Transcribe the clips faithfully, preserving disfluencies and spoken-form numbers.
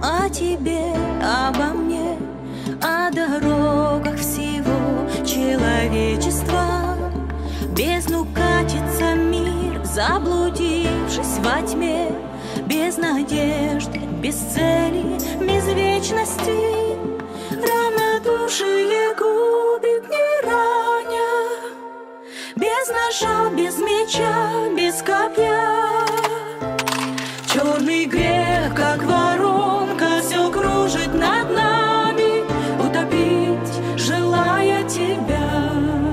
о тебе, обо мне, о дорогах всего человечества. В бездну катится мир, заблудившись во тьме, без надежды, без цели, без вечности. Равнодушие губит, не раня, без ножа, без меча, без копья. Черный грех, как воронка, все кружит над нами, утопить, желая тебя.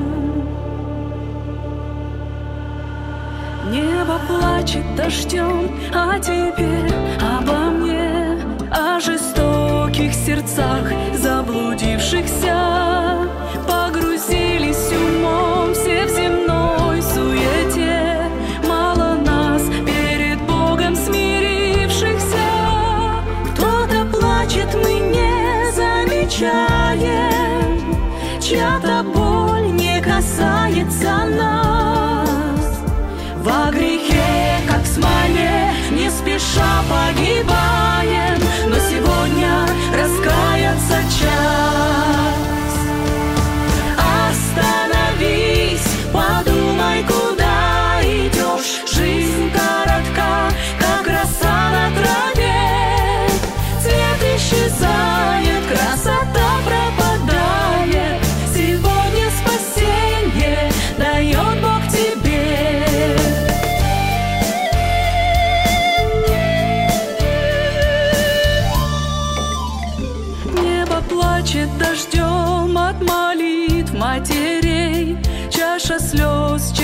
Небо плачет дождем о тебе, обо мне, о жестоких сердцах заблудившихся. Погрузились умом все в земной суете, мало нас перед Богом смирившихся. Кто-то плачет, мы не замечаем, чья-то боль не касается нас. Во грехе, как в смоле, не спеша погибаем, но сегодня раскаяться час. Остановись, подумай, куда идешь. Жизнь коротка, как роса на траве. Цвет исчезает, красота пропадает. Сегодня спасенье дает Бог тебе. Плачет дождем от молитв матерей, чаша слез